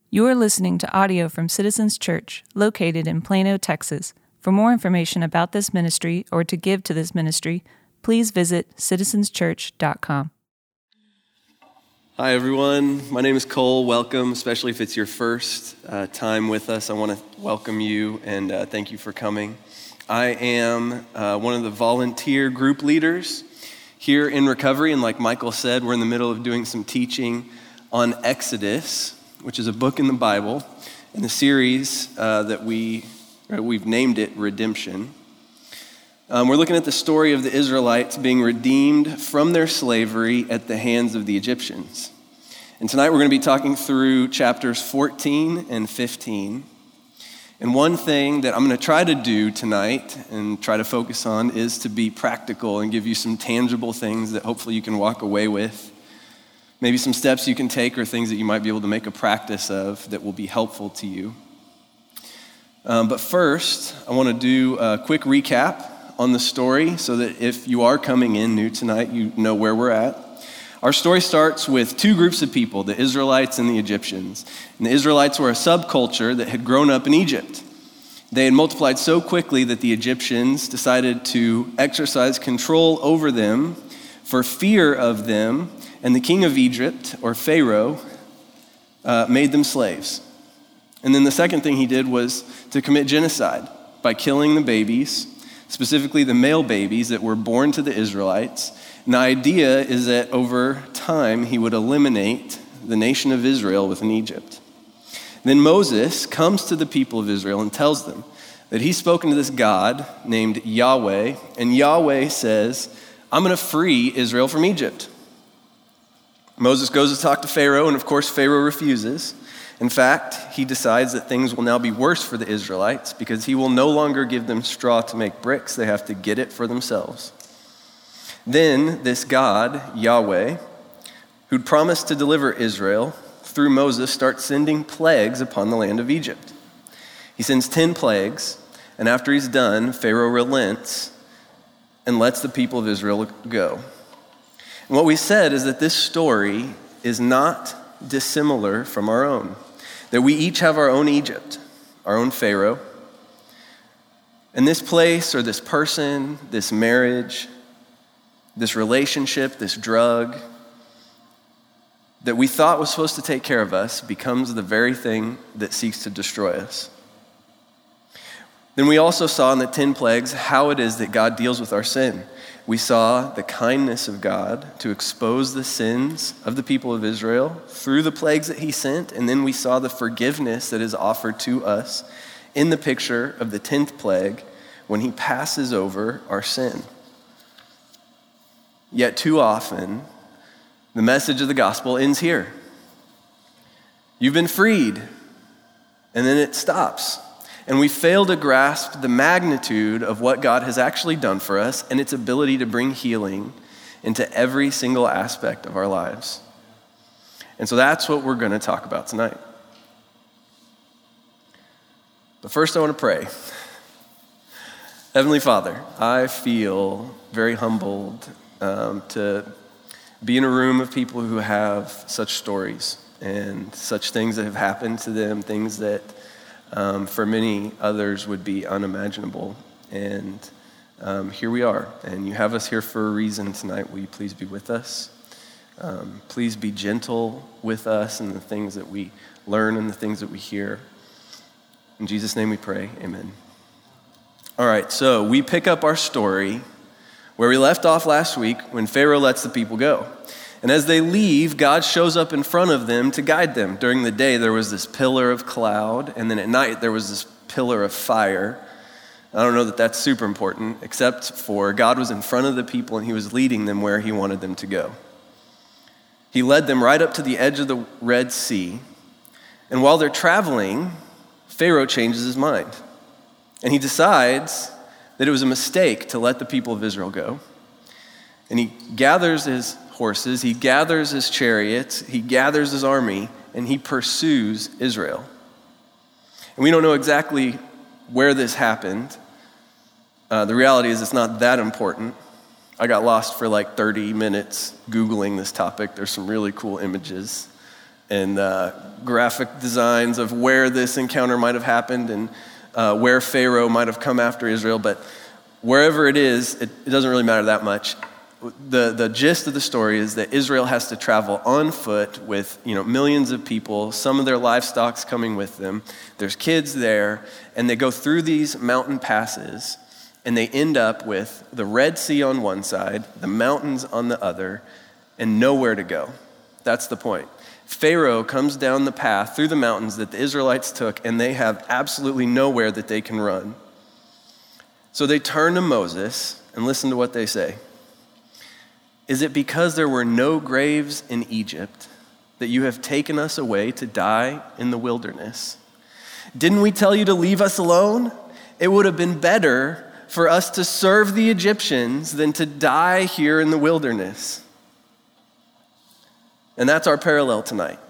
You are listening to audio from Citizens Church, located in Plano, Texas. For more information about this ministry or to give to this ministry, please visit citizenschurch.com. Hi, everyone. My name is Cole. Welcome, especially if it's your first time with us. I want to welcome you and thank you for coming. I am one of the volunteer group leaders here in Recovery, and like Michael said, we're in the middle of doing some teaching on Exodus, which is a book in the Bible, in the series that we've named it Redemption. We're looking at the story of the Israelites being redeemed from their slavery at the hands of the Egyptians. And tonight we're going to be talking through chapters 14 and 15. And one thing that I'm going to try to do tonight and try to focus on is to be practical and give you some tangible things that hopefully you can walk away with. Maybe some steps you can take or things that you might be able to make a practice of that will be helpful to you. But first, I want to do a quick recap on the story so that if you are coming in new tonight, you know where we're at. Our story starts with two groups of people, the Israelites and the Egyptians. And the Israelites were a subculture that had grown up in Egypt. They had multiplied so quickly that the Egyptians decided to exercise control over them for fear of them. And the king of Egypt, or Pharaoh, made them slaves. And then the second thing he did was to commit genocide by killing the babies, specifically the male babies that were born to the Israelites. And the idea is that over time, he would eliminate the nation of Israel within Egypt. Then Moses comes to the people of Israel and tells them that he's spoken to this God named Yahweh, and Yahweh says, I'm going to free Israel from Egypt. Moses goes to talk to Pharaoh, and of course, Pharaoh refuses. In fact, he decides that things will now be worse for the Israelites because he will no longer give them straw to make bricks. They have to get it for themselves. Then this God, Yahweh, who'd promised to deliver Israel through Moses, starts sending plagues upon the land of Egypt. He sends 10 plagues, and after he's done, Pharaoh relents and lets the people of Israel go. And what we said is that this story is not dissimilar from our own, that we each have our own Egypt, our own Pharaoh. And this place or this person, this marriage, this relationship, this drug that we thought was supposed to take care of us becomes the very thing that seeks to destroy us. Then we also saw in the 10 plagues how it is that God deals with our sin. We saw the kindness of God to expose the sins of the people of Israel through the plagues that he sent, and then we saw the forgiveness that is offered to us in the picture of the 10th plague when he passes over our sin. Yet too often, the message of the gospel ends here. You've been freed, and then it stops. And we fail to grasp the magnitude of what God has actually done for us and its ability to bring healing into every single aspect of our lives. And so that's what we're going to talk about tonight. But first I want to pray. Heavenly Father, I feel very humbled to be in a room of people who have such stories and such things that have happened to them, things that for many others would be unimaginable. And here we are, and you have us here for a reason tonight. Will you please be with us? Please be gentle with us and the things that we learn and the things that we hear. In Jesus' name we pray, amen. All right, so we pick up our story where we left off last week when Pharaoh lets the people go. And as they leave, God shows up in front of them to guide them. During the day, there was this pillar of cloud, and then at night, there was this pillar of fire. I don't know that that's super important, except for God was in front of the people, and he was leading them where he wanted them to go. He led them right up to the edge of the Red Sea, and while they're traveling, Pharaoh changes his mind, and he decides that it was a mistake to let the people of Israel go, and he gathers his horses, he gathers his chariots, he gathers his army, and he pursues Israel. And we don't know exactly where this happened. The reality is it's not that important. I got lost for like 30 minutes Googling this topic. There's some really cool images and graphic designs of where this encounter might have happened and where Pharaoh might have come after Israel. But wherever it is, it doesn't really matter that much. The gist of the story is that Israel has to travel on foot with millions of people, some of their livestock's coming with them. There's kids there, and they go through these mountain passes, and they end up with the Red Sea on one side, the mountains on the other, and nowhere to go. That's the point. Pharaoh comes down the path through the mountains that the Israelites took, and they have absolutely nowhere that they can run. So they turn to Moses and listen to what they say. Is it because there were no graves in Egypt that you have taken us away to die in the wilderness? Didn't we tell you to leave us alone? It would have been better for us to serve the Egyptians than to die here in the wilderness. And that's our parallel tonight.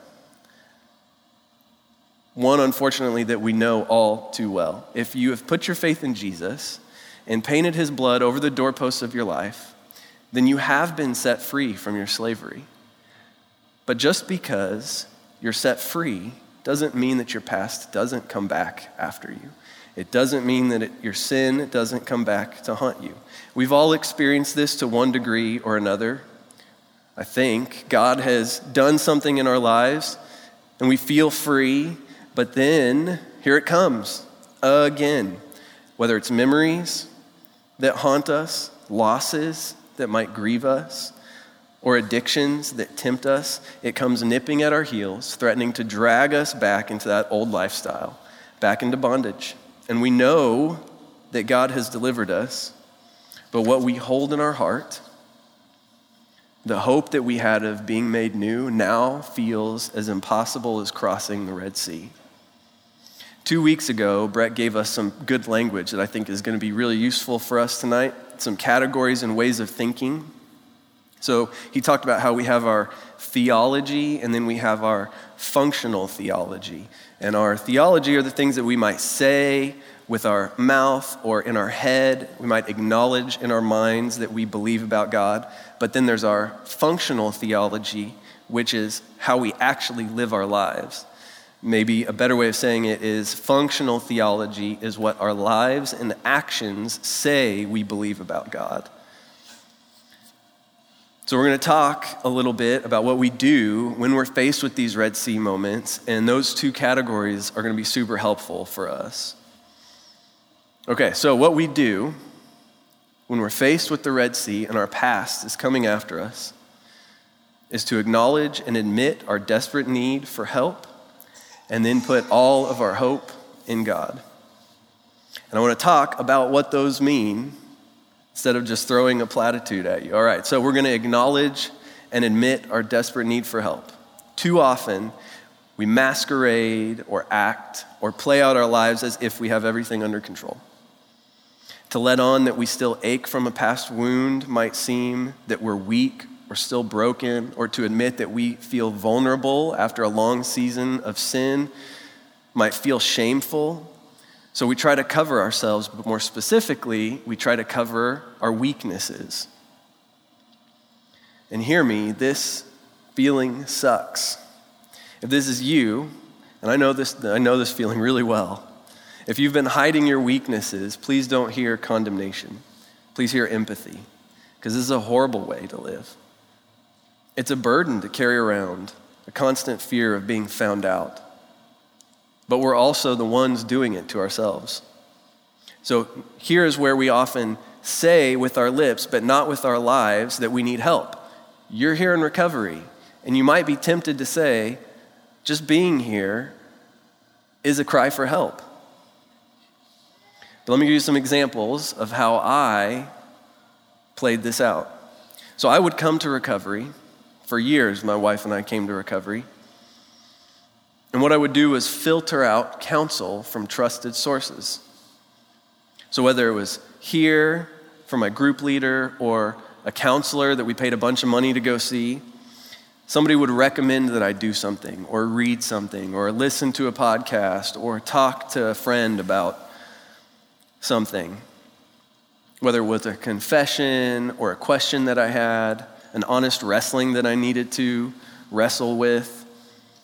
One, unfortunately, that we know all too well. If you have put your faith in Jesus and painted his blood over the doorposts of your life, then you have been set free from your slavery. But just because you're set free doesn't mean that your past doesn't come back after you. It doesn't mean that your sin doesn't come back to haunt you. We've all experienced this to one degree or another. I think God has done something in our lives and we feel free, but then here it comes again. Whether it's memories that haunt us, losses that might grieve us, or addictions that tempt us, it comes nipping at our heels, threatening to drag us back into that old lifestyle, back into bondage. And we know that God has delivered us, but what we hold in our heart, the hope that we had of being made new, now feels as impossible as crossing the Red Sea. 2 weeks ago, Brett gave us some good language that I think is going to be really useful for us tonight, some categories and ways of thinking. So he talked about how we have our theology and then we have our functional theology. And our theology are the things that we might say with our mouth or in our head. We might acknowledge in our minds that we believe about God. But then there's our functional theology, which is how we actually live our lives. Maybe a better way of saying it is functional theology is what our lives and actions say we believe about God. So we're going to talk a little bit about what we do when we're faced with these Red Sea moments, and those two categories are going to be super helpful for us. Okay, so what we do when we're faced with the Red Sea and our past is coming after us is to acknowledge and admit our desperate need for help and then put all of our hope in God. And I want to talk about what those mean instead of just throwing a platitude at you. All right, so we're going to acknowledge and admit our desperate need for help. Too often, we masquerade or act or play out our lives as if we have everything under control. To let on that we still ache from a past wound might seem that we're weak or still broken, or to admit that we feel vulnerable after a long season of sin might feel shameful. So we try to cover ourselves, but more specifically, we try to cover our weaknesses. And hear me, this feeling sucks. If this is you, and I know this feeling really well, if you've been hiding your weaknesses, please don't hear condemnation. Please hear empathy, because this is a horrible way to live. It's a burden to carry around, a constant fear of being found out. But we're also the ones doing it to ourselves. So here's where we often say with our lips, but not with our lives, that we need help. You're here in recovery, and you might be tempted to say, just being here is a cry for help. But let me give you some examples of how I played this out. So I would come to recovery. For years, my wife and I came to recovery. And what I would do was filter out counsel from trusted sources. So whether it was here from my group leader or a counselor that we paid a bunch of money to go see, somebody would recommend that I do something or read something or listen to a podcast or talk to a friend about something. Whether it was a confession or a question that I had, an honest wrestling that I needed to wrestle with.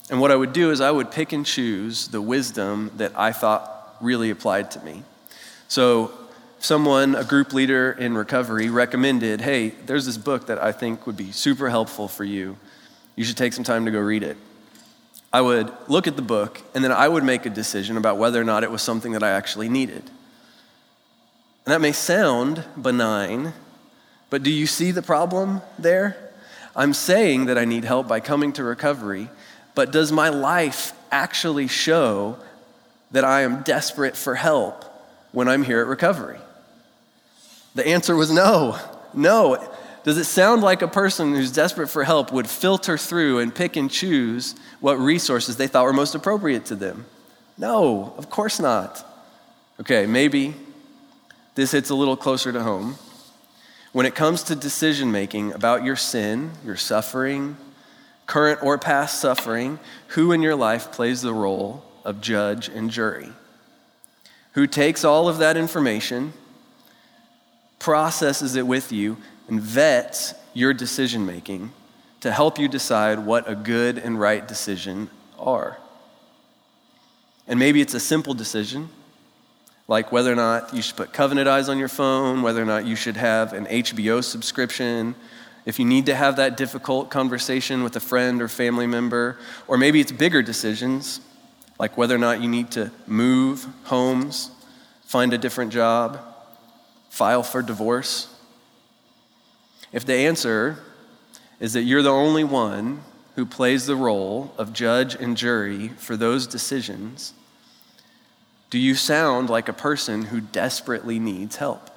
And what I would do is I would pick and choose the wisdom that I thought really applied to me. So someone, a group leader in recovery, recommended, hey, there's this book that I think would be super helpful for you. You should take some time to go read it. I would look at the book, and then I would make a decision about whether or not it was something that I actually needed. And that may sound benign, but do you see the problem there? I'm saying that I need help by coming to recovery, but does my life actually show that I am desperate for help when I'm here at recovery? The answer was no. No. Does it sound like a person who's desperate for help would filter through and pick and choose what resources they thought were most appropriate to them? No, of course not. Okay, maybe this hits a little closer to home. When it comes to decision making about your sin, your suffering, current or past suffering, who in your life plays the role of judge and jury? Who takes all of that information, processes it with you, and vets your decision making to help you decide what a good and right decision are? And maybe it's a simple decision, like whether or not you should put Covenant Eyes on your phone, whether or not you should have an HBO subscription, if you need to have that difficult conversation with a friend or family member, or maybe it's bigger decisions, like whether or not you need to move homes, find a different job, file for divorce. If the answer is that you're the only one who plays the role of judge and jury for those decisions, do you sound like a person who desperately needs help?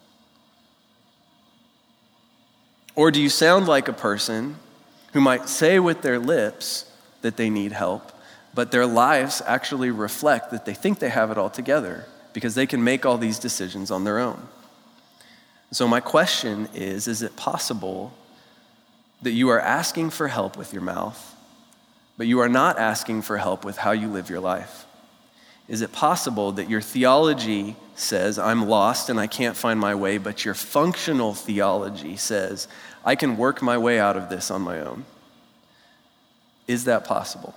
Or do you sound like a person who might say with their lips that they need help, but their lives actually reflect that they think they have it all together because they can make all these decisions on their own? So my question is it possible that you are asking for help with your mouth, but you are not asking for help with how you live your life? Is it possible that your theology says, I'm lost and I can't find my way, but your functional theology says, I can work my way out of this on my own? Is that possible?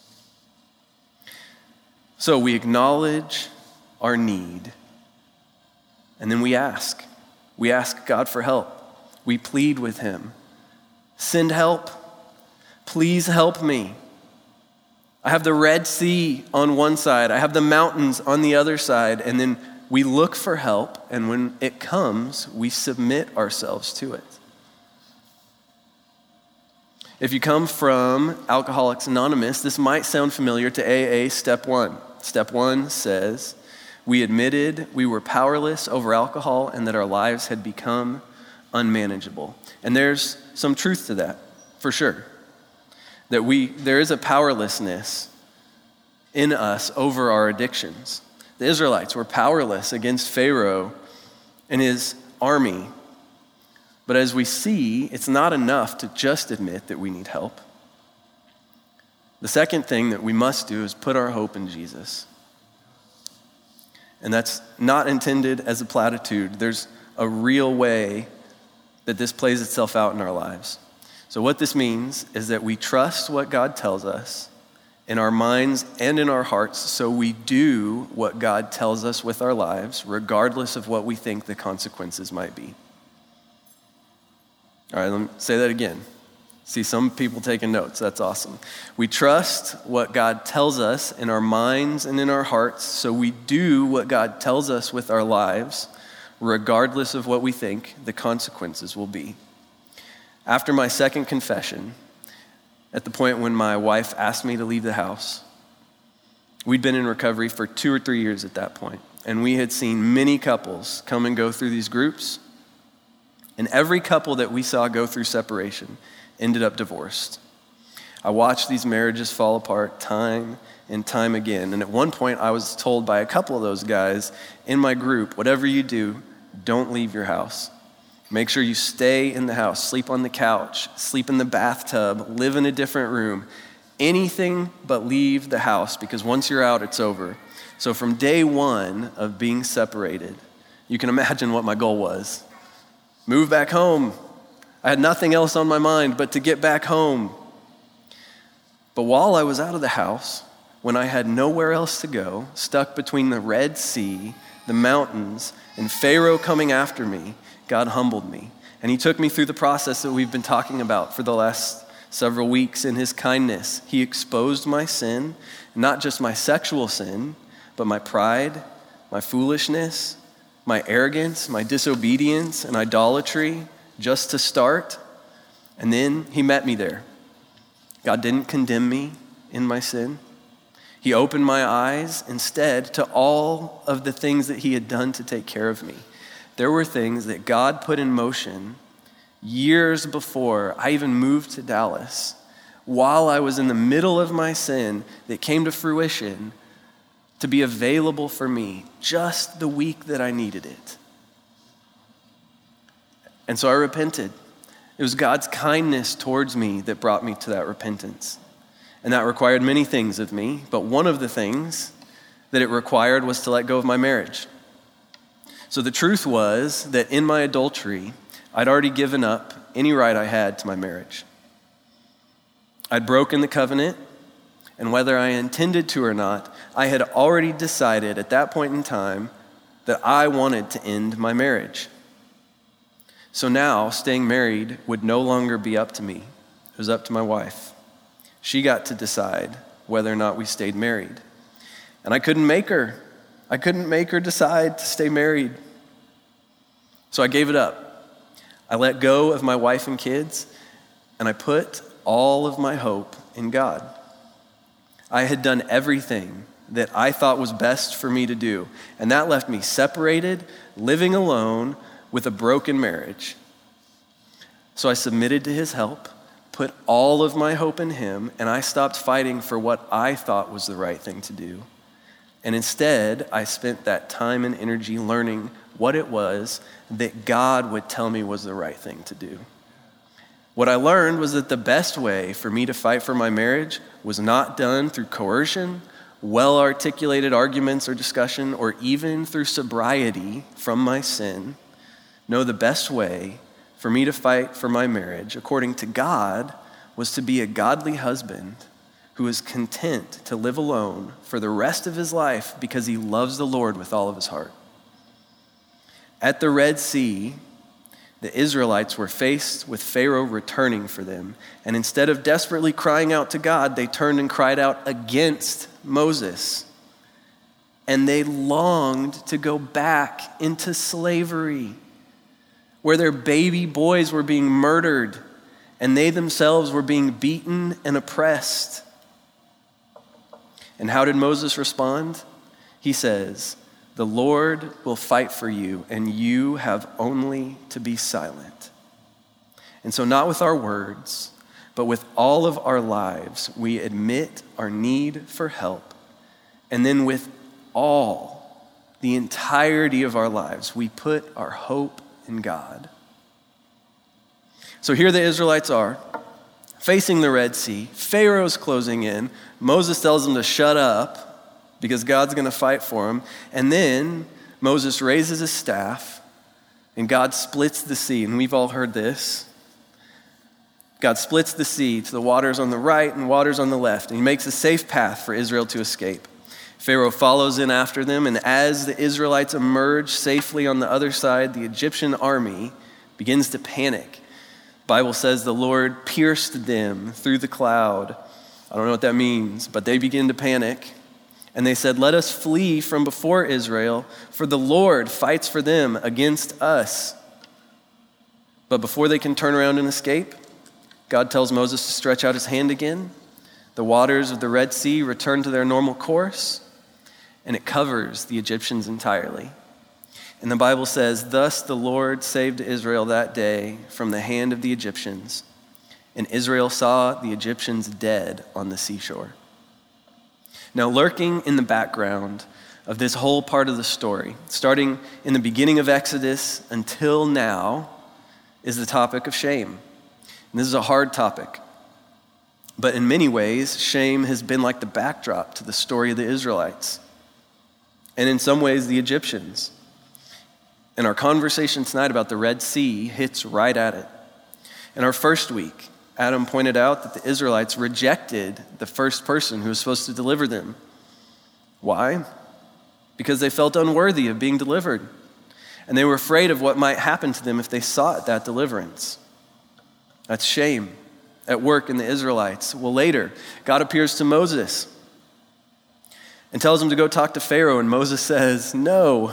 So we acknowledge our need, and then we ask. We ask God for help. We plead with him. Send help. Please help me. I have the Red Sea on one side. I have the mountains on the other side. And then we look for help, and when it comes, we submit ourselves to it. If you come from Alcoholics Anonymous, this might sound familiar to AA Step 1. Step 1 says, we admitted we were powerless over alcohol and that our lives had become unmanageable. And there's some truth to that, for sure. That there is a powerlessness in us over our addictions. The Israelites were powerless against Pharaoh and his army. But as we see, it's not enough to just admit that we need help. The second thing that we must do is put our hope in Jesus. And that's not intended as a platitude. There's a real way that this plays itself out in our lives. So what this means is that we trust what God tells us in our minds and in our hearts, so we do what God tells us with our lives, regardless of what we think the consequences might be. All right, let me say that again. See some people taking notes. That's awesome. We trust what God tells us in our minds and in our hearts, so we do what God tells us with our lives, regardless of what we think the consequences will be. After my second confession, at the point when my wife asked me to leave the house, we'd been in recovery for 2 or 3 years at that point, and we had seen many couples come and go through these groups, and every couple that we saw go through separation ended up divorced. I watched these marriages fall apart time and time again, and at one point I was told by a couple of those guys in my group, whatever you do, don't leave your house. Make sure you stay in the house, sleep on the couch, sleep in the bathtub, live in a different room, anything but leave the house, because once you're out, it's over. So from day one of being separated, you can imagine what my goal was. Move back home. I had nothing else on my mind but to get back home. But while I was out of the house, when I had nowhere else to go, stuck between the Red Sea, the mountains, and Pharaoh coming after me, God humbled me. And he took me through the process that we've been talking about for the last several weeks. In his kindness, he exposed my sin, not just my sexual sin, but my pride, my foolishness, my arrogance, my disobedience, and idolatry, just to start. And then he met me there. God didn't condemn me in my sin. He opened my eyes instead to all of the things that he had done to take care of me. There were things that God put in motion years before I even moved to Dallas, while I was in the middle of my sin, that came to fruition to be available for me just the week that I needed it. And so I repented. It was God's kindness towards me that brought me to that repentance. And that required many things of me, but one of the things that it required was to let go of my marriage. So the truth was that in my adultery, I'd already given up any right I had to my marriage. I'd broken the covenant, and whether I intended to or not, I had already decided at that point in time that I wanted to end my marriage. So now, staying married would no longer be up to me. It was up to my wife. She got to decide whether or not we stayed married. And I couldn't make her. I couldn't make her decide to stay married. So I gave it up. I let go of my wife and kids, and I put all of my hope in God. I had done everything that I thought was best for me to do, and that left me separated, living alone, with a broken marriage. So I submitted to his help, put all of my hope in him, and I stopped fighting for what I thought was the right thing to do. And instead, I spent that time and energy learning what it was that God would tell me was the right thing to do. What I learned was that the best way for me to fight for my marriage was not done through coercion, well-articulated arguments or discussion, or even through sobriety from my sin. No, the best way for me to fight for my marriage, according to God, was to be a godly husband who is content to live alone for the rest of his life because he loves the Lord with all of his heart. At the Red Sea, the Israelites were faced with Pharaoh returning for them, and instead of desperately crying out to God, they turned and cried out against Moses. And they longed to go back into slavery, where their baby boys were being murdered and they themselves were being beaten and oppressed. And how did Moses respond? He says, "The Lord will fight for you, and you have only to be silent." And so not with our words, but with all of our lives, we admit our need for help. And then with the entirety of our lives, we put our hope in God. So here the Israelites are, facing the Red Sea. Pharaoh's closing in. Moses tells them to shut up because God's going to fight for them. And then Moses raises his staff and God splits the sea. And we've all heard this. God splits the sea to the waters on the right and waters on the left. And he makes a safe path for Israel to escape. Pharaoh follows in after them, and as the Israelites emerge safely on the other side, the Egyptian army begins to panic. The Bible says the Lord pierced them through the cloud. I don't know what that means, but they begin to panic. And they said, "Let us flee from before Israel, for the Lord fights for them against us." But before they can turn around and escape, God tells Moses to stretch out his hand again. The waters of the Red Sea return to their normal course, and it covers the Egyptians entirely. And the Bible says, "Thus the Lord saved Israel that day from the hand of the Egyptians, and Israel saw the Egyptians dead on the seashore." Now, lurking in the background of this whole part of the story, starting in the beginning of Exodus until now, is the topic of shame. And this is a hard topic. But in many ways, shame has been like the backdrop to the story of the Israelites. And in some ways, the Egyptians. And our conversation tonight about the Red Sea hits right at it. In our first week, Adam pointed out that the Israelites rejected the first person who was supposed to deliver them. Why? Because they felt unworthy of being delivered, and they were afraid of what might happen to them if they sought that deliverance. That's shame at work in the Israelites. Well, later, God appears to Moses and tells him to go talk to Pharaoh, and Moses says, no.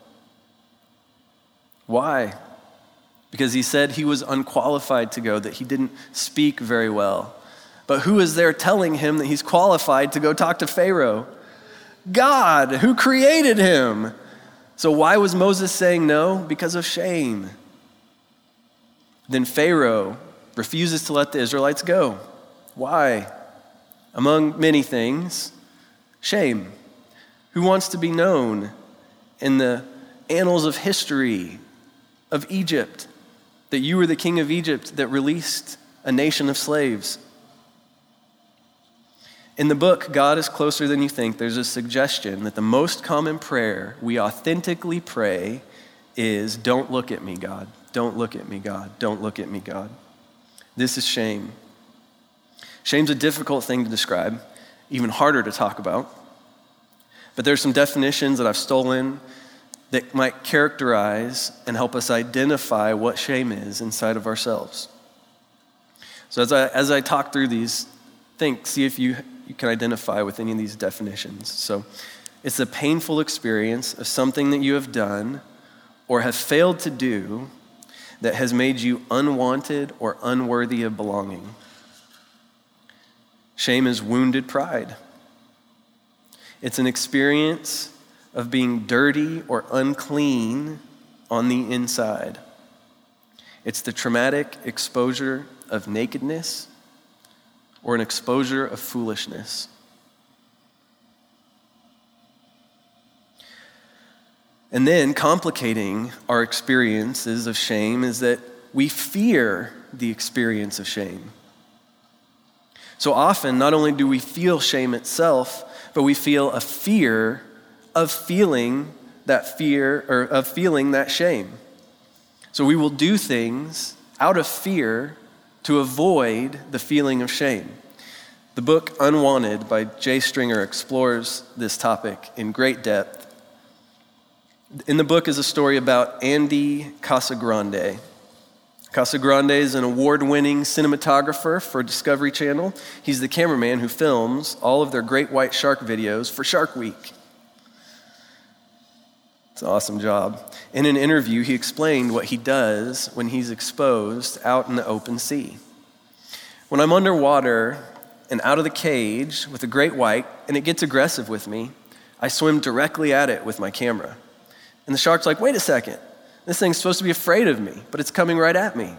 Why? Because he said he was unqualified to go, that he didn't speak very well. But who is there telling him that he's qualified to go talk to Pharaoh? God, who created him. So why was Moses saying no? Because of shame. Then Pharaoh refuses to let the Israelites go. Why? Among many things, shame. Who wants to be known in the annals of history of Egypt that you were the king of Egypt that released a nation of slaves? In the book, God is Closer Than You Think, there's a suggestion that the most common prayer we authentically pray is, don't look at me, God. Don't look at me, God. Don't look at me, God. This is shame. Shame's a difficult thing to describe, even harder to talk about. But there's some definitions that I've stolen that might characterize and help us identify what shame is inside of ourselves. So as I talk through these, see if you can identify with any of these definitions. So it's a painful experience of something that you have done or have failed to do that has made you unwanted or unworthy of belonging. Shame is wounded pride. It's an experience of being dirty or unclean on the inside. It's the traumatic exposure of nakedness or an exposure of foolishness. And then complicating our experiences of shame is that we fear the experience of shame. So often, not only do we feel shame itself, but we feel a fear of feeling that fear or of feeling that shame. So we will do things out of fear to avoid the feeling of shame. The book Unwanted by Jay Stringer explores this topic in great depth. In the book is a story about Andy Casagrande. Casagrande is an award-winning cinematographer for Discovery Channel. He's the cameraman who films all of their great white shark videos for Shark Week. It's an awesome job. In an interview, he explained what he does when he's exposed out in the open sea. When I'm underwater and out of the cage with a great white, and it gets aggressive with me, I swim directly at it with my camera. And the shark's like, wait a second, this thing's supposed to be afraid of me, but it's coming right at me.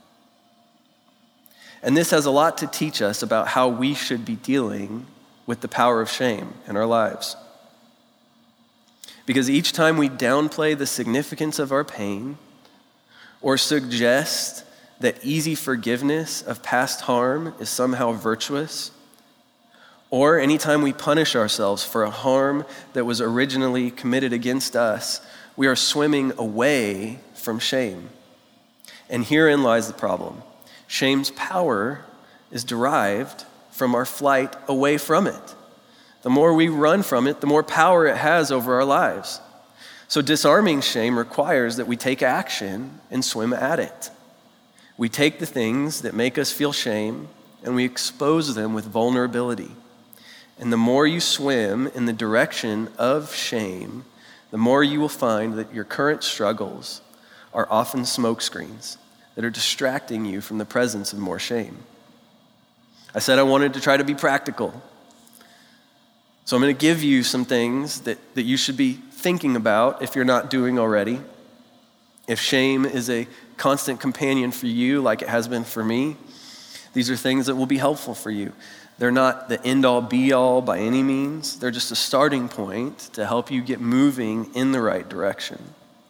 And this has a lot to teach us about how we should be dealing with the power of shame in our lives. Because each time we downplay the significance of our pain or suggest that easy forgiveness of past harm is somehow virtuous, or anytime we punish ourselves for a harm that was originally committed against us, we are swimming away from shame. And herein lies the problem. Shame's power is derived from our flight away from it. The more we run from it, the more power it has over our lives. So disarming shame requires that we take action and swim at it. We take the things that make us feel shame and we expose them with vulnerability. And the more you swim in the direction of shame, the more you will find that your current struggles are often smokescreens that are distracting you from the presence of more shame. I said I wanted to try to be practical. So I'm going to give you some things that you should be thinking about if you're not doing already. If shame is a constant companion for you like it has been for me, these are things that will be helpful for you. They're not the end-all, be-all by any means. They're just a starting point to help you get moving in the right direction.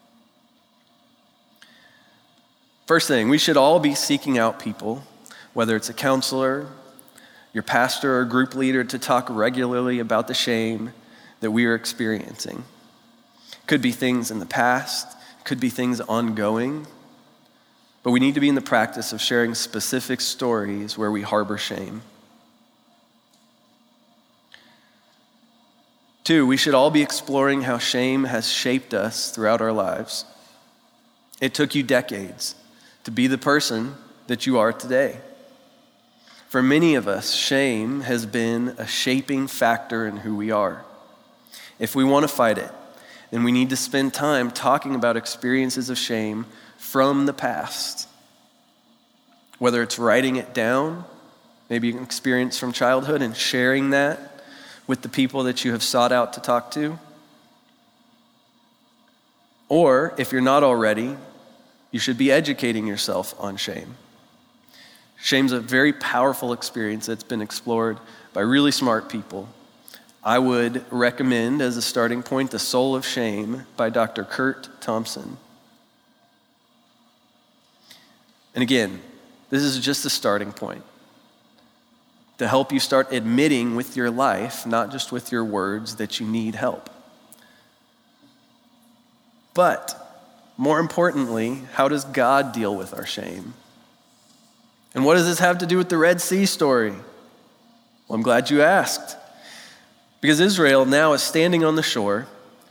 First thing, we should all be seeking out people, whether it's a counselor, your pastor or group leader, to talk regularly about the shame that we are experiencing. Could be things in the past, could be things ongoing. But we need to be in the practice of sharing specific stories where we harbor shame. 2, we should all be exploring how shame has shaped us throughout our lives. It took you decades to be the person that you are today. For many of us, shame has been a shaping factor in who we are. If we want to fight it, then we need to spend time talking about experiences of shame from the past. Whether it's writing it down, maybe an experience from childhood, and sharing that with the people that you have sought out to talk to. Or, if you're not already, you should be educating yourself on shame. Shame's a very powerful experience that's been explored by really smart people. I would recommend, as a starting point, The Soul of Shame by Dr. Kurt Thompson. And again, this is just a starting point to help you start admitting with your life, not just with your words, that you need help. But more importantly, how does God deal with our shame? And what does this have to do with the Red Sea story? Well, I'm glad you asked. Because Israel now is standing on the shore,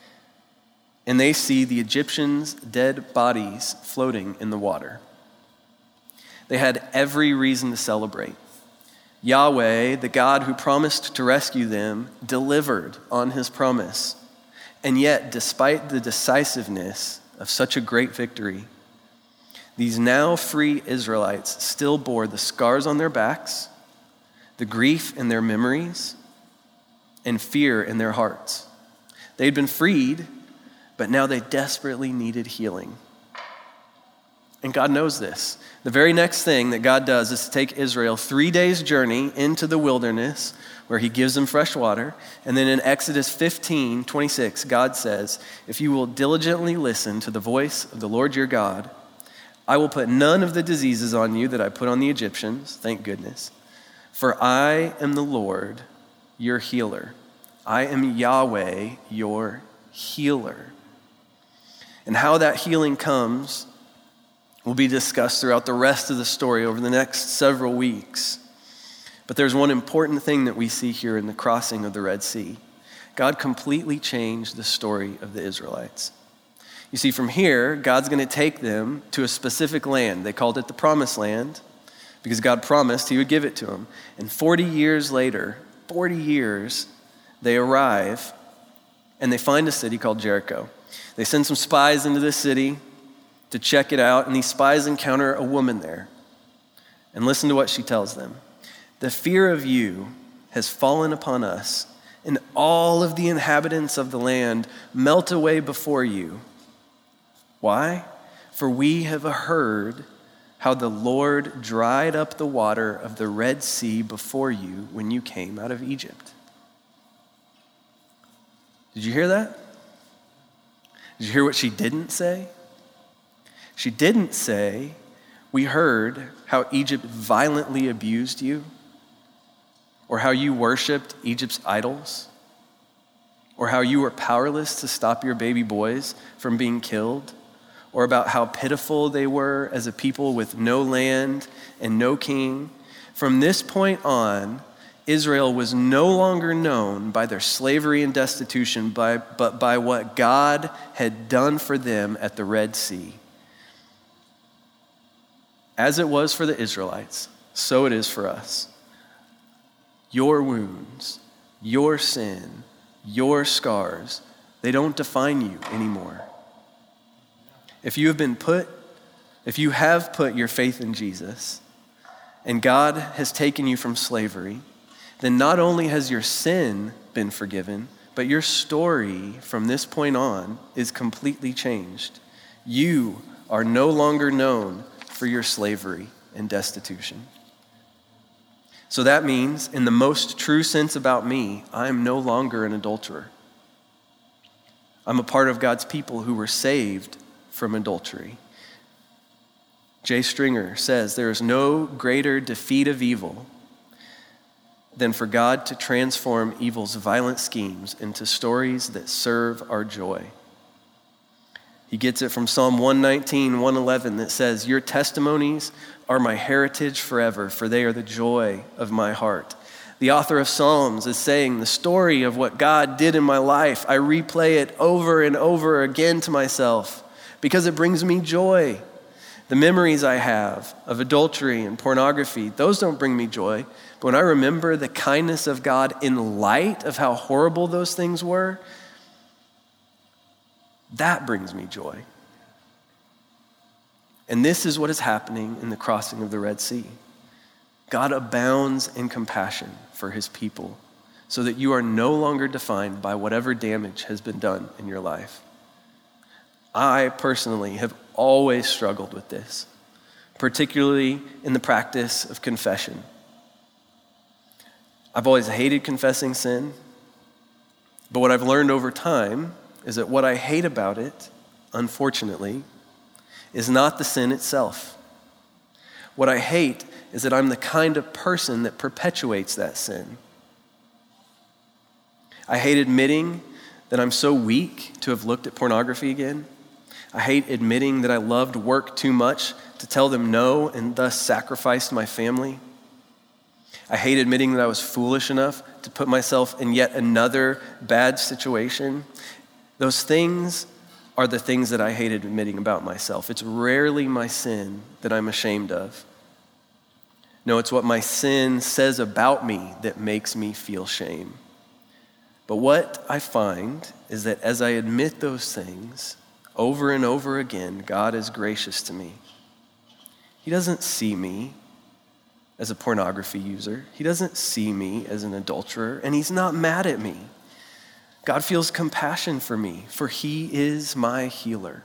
and they see the Egyptians' dead bodies floating in the water. They had every reason to celebrate. Yahweh, the God who promised to rescue them, delivered on his promise. And yet, despite the decisiveness of such a great victory, these now free Israelites still bore the scars on their backs, the grief in their memories, and fear in their hearts. They'd been freed, but now they desperately needed healing. And God knows this. The very next thing that God does is to take Israel 3 days' journey into the wilderness where he gives them fresh water. And then in Exodus 15:26, God says, "If you will diligently listen to the voice of the Lord your God, I will put none of the diseases on you that I put on the Egyptians," thank goodness, "for I am the Lord, your healer. I am Yahweh, your healer." And how that healing comes will be discussed throughout the rest of the story over the next several weeks. But there's one important thing that we see here in the crossing of the Red Sea. God completely changed the story of the Israelites. You see, from here, God's going to take them to a specific land. They called it the Promised Land because God promised he would give it to them. And 40 years later, 40 years, they arrive and they find a city called Jericho. They send some spies into this city to check it out, and these spies encounter a woman there. And listen to what she tells them. "The fear of you has fallen upon us, and all of the inhabitants of the land melt away before you. Why? For we have heard how the Lord dried up the water of the Red Sea before you when you came out of Egypt." Did you hear that? Did you hear what she didn't say? She didn't say, "We heard how Egypt violently abused you," or how you worshiped Egypt's idols, or how you were powerless to stop your baby boys from being killed, or about how pitiful they were as a people with no land and no king. From this point on, Israel was no longer known by their slavery and destitution, but by what God had done for them at the Red Sea. As it was for the Israelites, so it is for us. Your wounds, your sin, your scars, they don't define you anymore. If you have put your faith in Jesus, and God has taken you from slavery, then not only has your sin been forgiven, but your story from this point on is completely changed. You are no longer known for your slavery and destitution. So that means, in the most true sense about me, I am no longer an adulterer. I'm a part of God's people who were saved from adultery. J. Stringer says, "There is no greater defeat of evil than for God to transform evil's violent schemes into stories that serve our joy." He gets it from Psalm 119, 111 that says, "Your testimonies are my heritage forever, for they are the joy of my heart." The author of Psalms is saying the story of what God did in my life, I replay it over and over again to myself because it brings me joy. The memories I have of adultery and pornography, those don't bring me joy. But when I remember the kindness of God in light of how horrible those things were, that brings me joy. And this is what is happening in the crossing of the Red Sea. God abounds in compassion for his people so that you are no longer defined by whatever damage has been done in your life. I personally have always struggled with this, particularly in the practice of confession. I've always hated confessing sin, but what I've learned over time is that what I hate about it, unfortunately, is not the sin itself. What I hate is that I'm the kind of person that perpetuates that sin. I hate admitting that I'm so weak to have looked at pornography again. I hate admitting that I loved work too much to tell them no and thus sacrificed my family. I hate admitting that I was foolish enough to put myself in yet another bad situation. Those things are the things that I hated admitting about myself. It's rarely my sin that I'm ashamed of. No, it's what my sin says about me that makes me feel shame. But what I find is that as I admit those things over and over again, God is gracious to me. He doesn't see me as a pornography user. He doesn't see me as an adulterer, and he's not mad at me. God feels compassion for me, for he is my healer.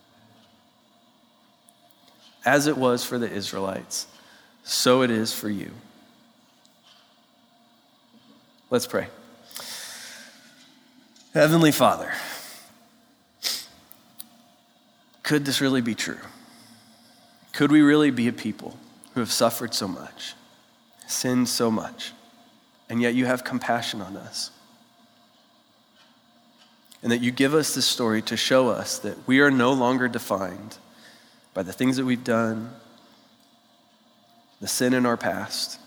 As it was for the Israelites, so it is for you. Let's pray. Heavenly Father, could this really be true? Could we really be a people who have suffered so much, sinned so much, and yet you have compassion on us? And that you give us this story to show us that we are no longer defined by the things that we've done, the sin in our past,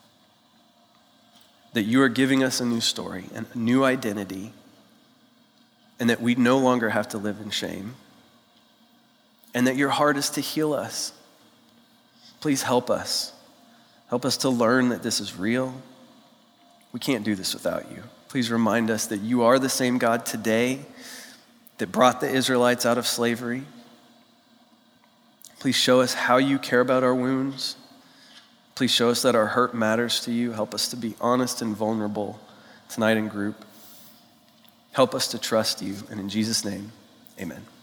that you are giving us a new story and a new identity, and that we no longer have to live in shame, and that your heart is to heal us. Please help us. Help us to learn that this is real. We can't do this without you. Please remind us that you are the same God today that brought the Israelites out of slavery. Please show us how you care about our wounds. Please show us that our hurt matters to you. Help us to be honest and vulnerable tonight in group. Help us to trust you. And in Jesus' name, amen.